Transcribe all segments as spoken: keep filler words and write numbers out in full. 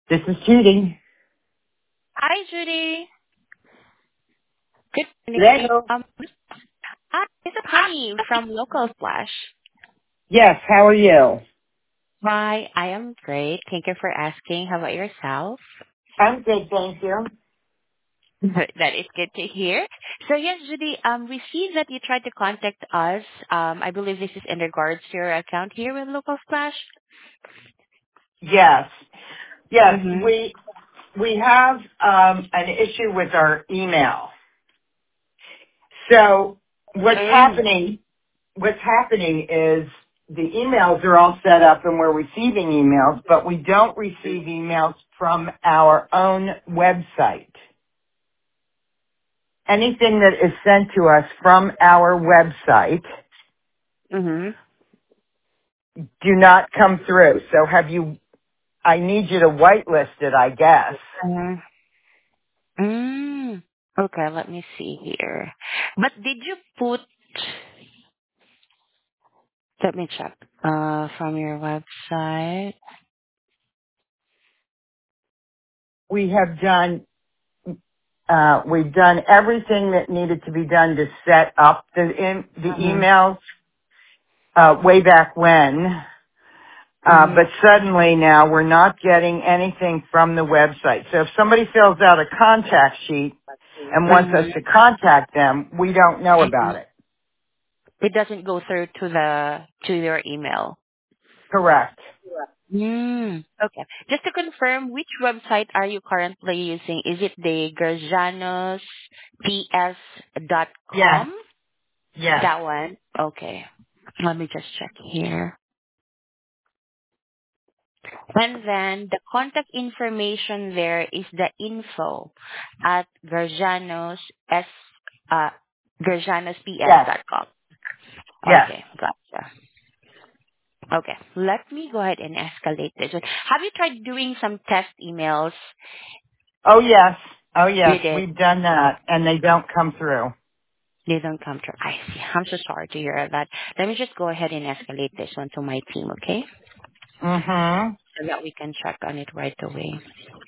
This is Judy. Hi, Judy. Good morning. Hello. Um, hi, this is Honey from Local Splash. Yes, how are you? Hi, I am great. Thank you for asking. How about yourself? I'm good, thank you. That is good to hear. So yes, Judy, um, we see that you tried to contact us. Um, I believe this is in regards to your account here with Local Splash. Yes, yes, Mm-hmm. we we have um, an issue with our email. So what's Mm. happening? What's happening is the emails are all set up and we're receiving emails, but we don't receive emails from our own website. Anything that is sent to us from our website Mm-hmm. do not come through. So have you I need you to whitelist it, I guess. Mm. Mm. Okay, let me see here. But did you put? Let me check. Uh, from your website. We have done, uh, we've done everything that needed to be done to set up the in, the Mm-hmm. emails uh, way back when. Uh, Mm-hmm. but suddenly now we're not getting anything from the website. So if somebody fills out a contact sheet and wants us Mm-hmm. to contact them, we don't know Mm-hmm. about it. It doesn't go through to the to your email. Correct. Mm. Okay. Just to confirm, which website are you currently using? Is it the Gerjanos P S dot Yes. com? Yes. That one? Okay. Let me just check here. And then the contact information there is the info at Gerjanos S uh Yes. gerjanosps.com. Yes. Okay, gotcha. Okay, let me go ahead and escalate this one. Have you tried doing some test emails? Oh yes. Oh yes. You did. We've done that and they don't come through. They don't come through. I see. I'm so sorry to hear that. Let me just go ahead and escalate this one to my team, okay? Mm-hmm. So that we can check on it right away.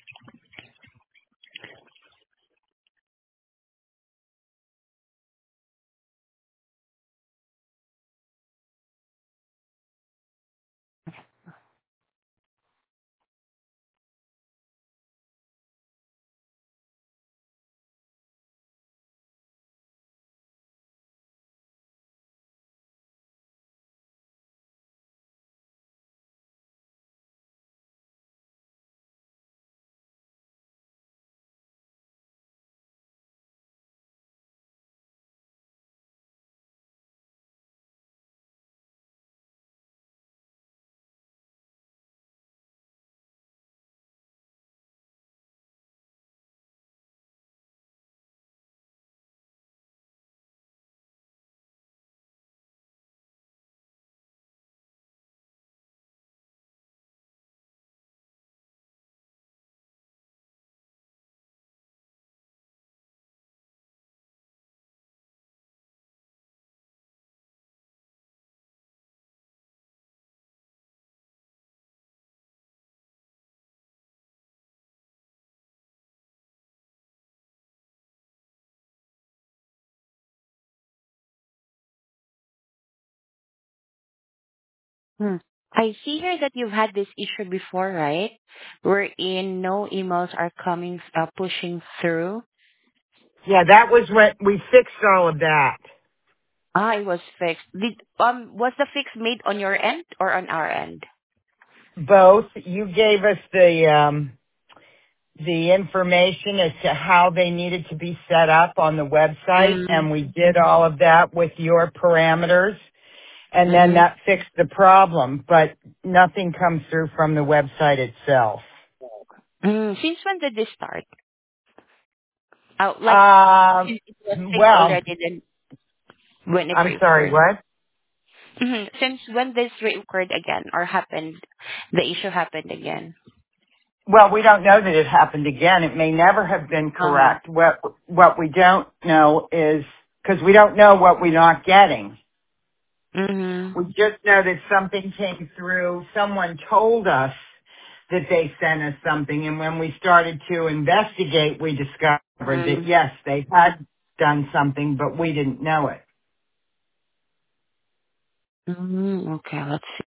Hmm. I see here that you've had this issue before, right? Wherein no emails are coming, uh, pushing through. Yeah, that was when we fixed all of that. Ah, it was fixed. Did, um, was the fix made on your end or on our end? Both. You gave us the um, the information as to how they needed to be set up on the website, Mm. and we did all of that with your parameters, and then Mm-hmm. that fixed the problem. But nothing comes through from the website itself. Mm. Since when did this start? Oh, like, Um. since it was fixed Well, already, then when it I'm sorry. reoccurred? What? Mhm. Since when this reoccurred again or happened, the issue happened again? Well, we don't know that it happened again. It may never have been Uh-huh. correct. What what we don't know is because we don't know what we're not getting. Mm-hmm. We just know that something came through. Someone told us that they sent us something, and when we started to investigate, we discovered that Mm, yes, they had done something, but we didn't know it. mm, okay, let's see.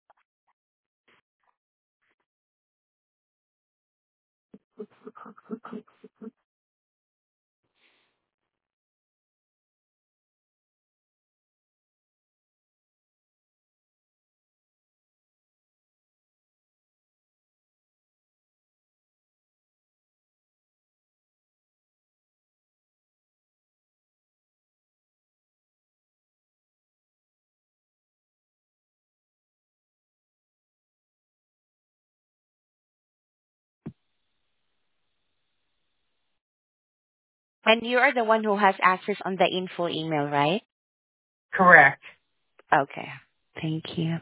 And you are the one who has access on the info email, right? Correct. Okay. Thank you.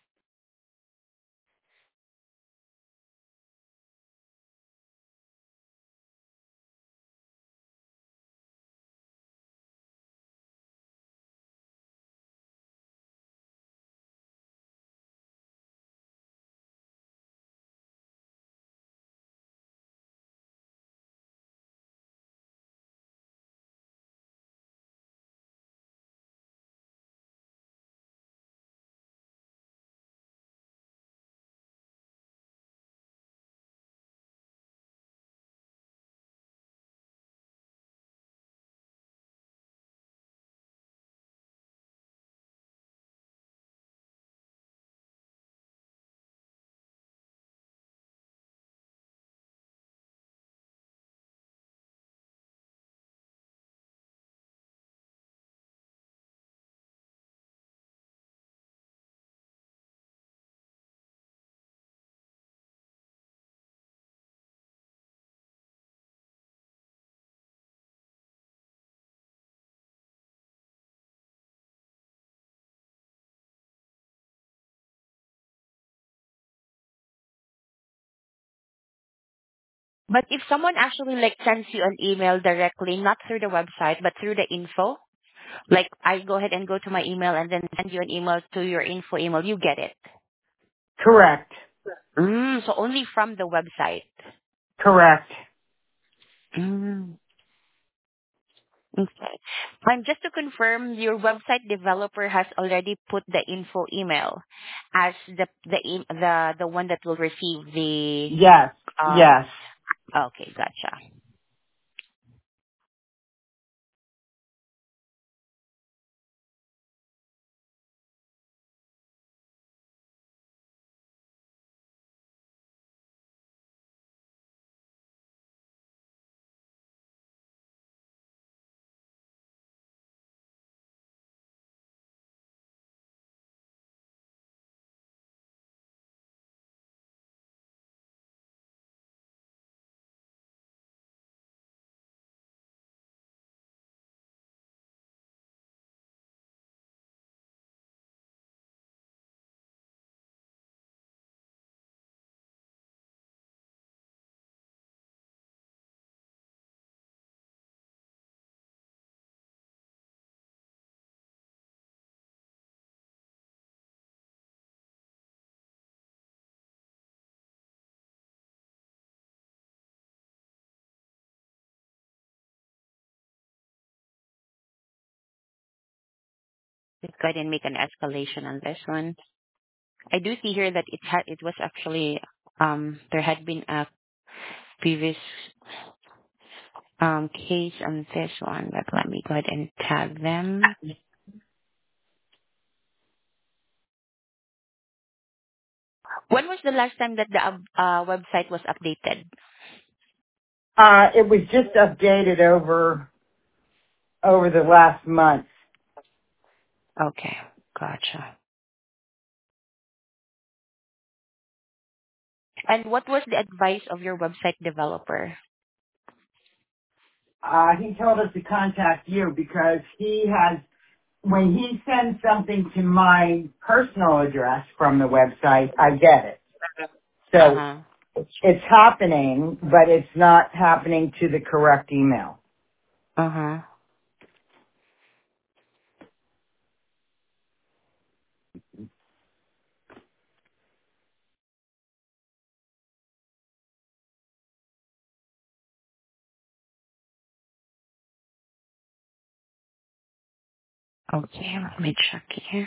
But if someone actually like sends you an email directly, not through the website, but through the info, like I go ahead and go to my email and then send you an email to your info email, you get it. Correct. Mm, so only from the website. Correct. Mm, okay. And just to confirm, your website developer has already put the info email as the the e- the the one that will receive the Yes. um. Yes. Okay, gotcha. Let's go ahead and make an escalation on this one. I do see here that it had it was actually um there had been a previous um case on this one, but let me go ahead and tag them. When was the last time that the uh, uh, website was updated? Uh, it was just updated over over the last month. Okay, gotcha. And what was the advice of your website developer? Uh, he told us to contact you because he has, when he sends something to my personal address from the website, I get it. Uh So huh. it's happening, but it's not happening to the correct email. Uh huh. Okay, let me check here.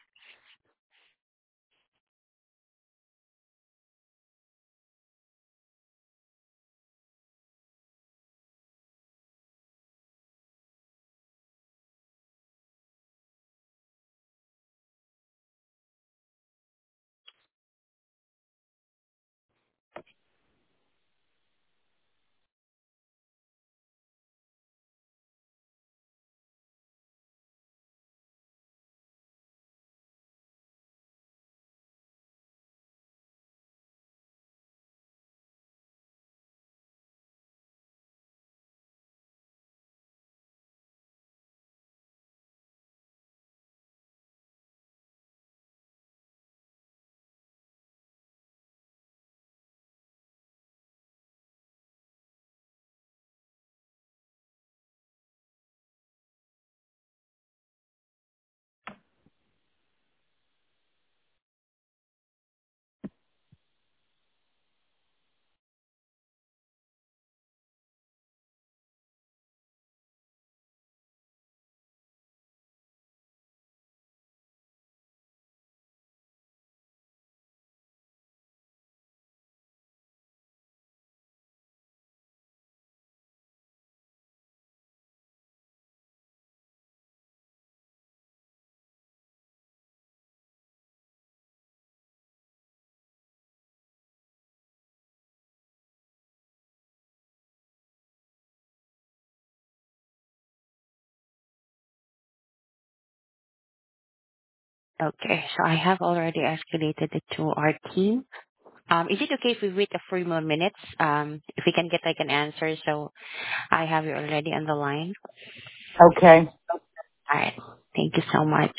Okay, so I have already escalated it to our team. Um, is it okay if we wait a few more minutes? Um, if we can get like an answer, so I have you already on the line. Okay. All right. Thank you so much.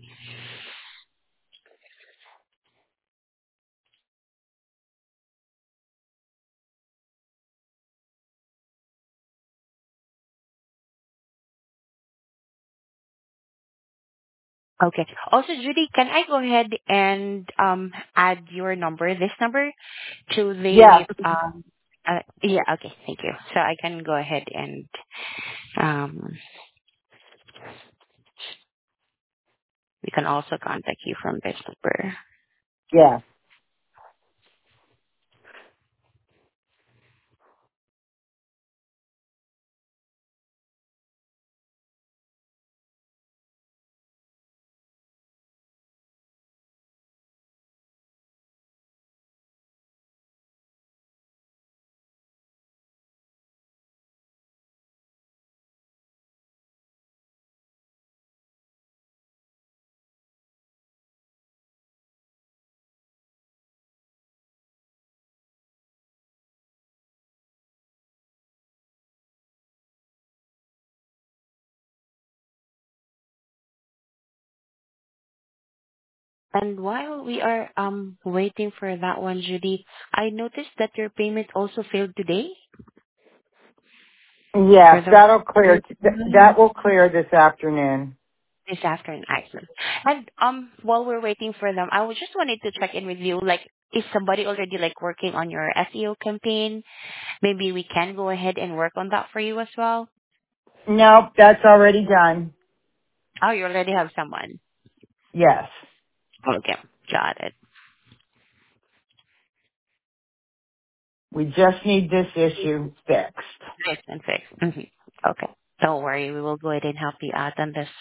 Okay. Also, Judy, can I go ahead and um add your number, this number, to the Yes. um uh, yeah, okay, thank you. So I can go ahead and um we can also contact you from this number. Yes. And while we are um waiting for that one, Judy, I noticed that your payment also failed today for Yes, the that'll clear. That will clear this afternoon. this afternoon. Excellent. And um, while we're waiting for them, I was just wanted to check in with you. Like, is somebody already like working on your S E O campaign? Maybe we can go ahead and work on that for you as well. Nope, that's already done. Oh, you already have someone. Yes. Okay, got it. We just need this issue fixed. Nice and fixed. Mm-hmm. Okay, don't worry. We will go ahead and help you out on this.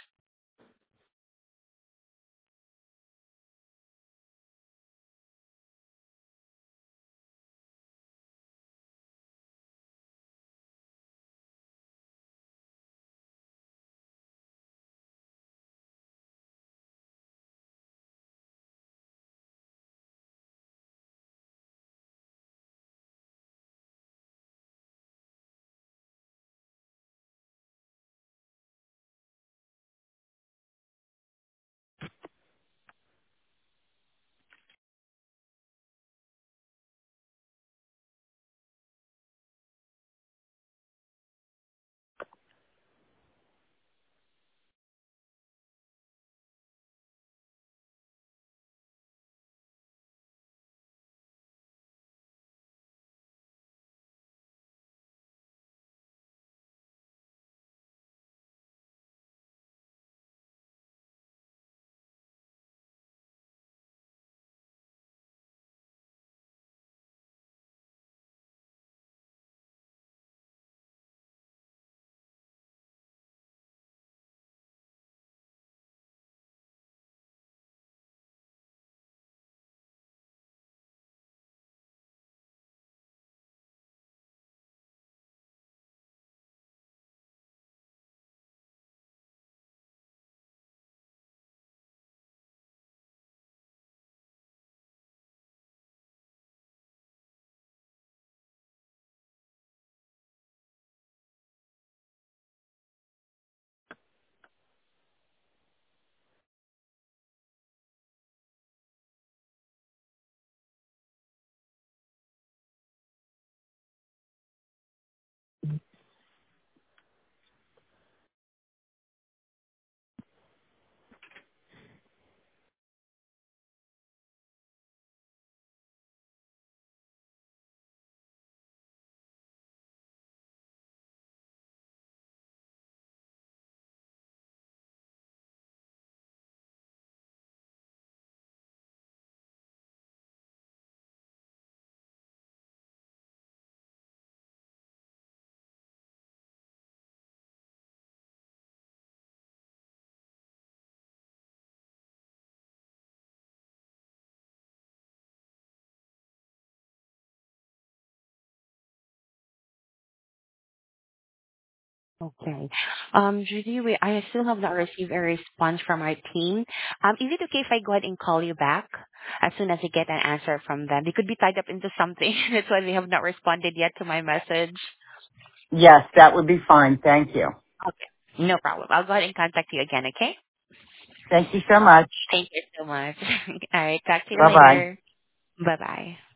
Okay. Um, Judy, we, I still have not received a response from our team. Um, is it okay if I go ahead and call you back as soon as I get an answer from them? They could be tied up into something. That's why they have not responded yet to my message. Yes, that would be fine. Thank you. Okay. No problem. I'll go ahead and contact you again, okay? Thank you so much. Thank you so much. All right. Talk to you Bye bye. later. Bye-bye.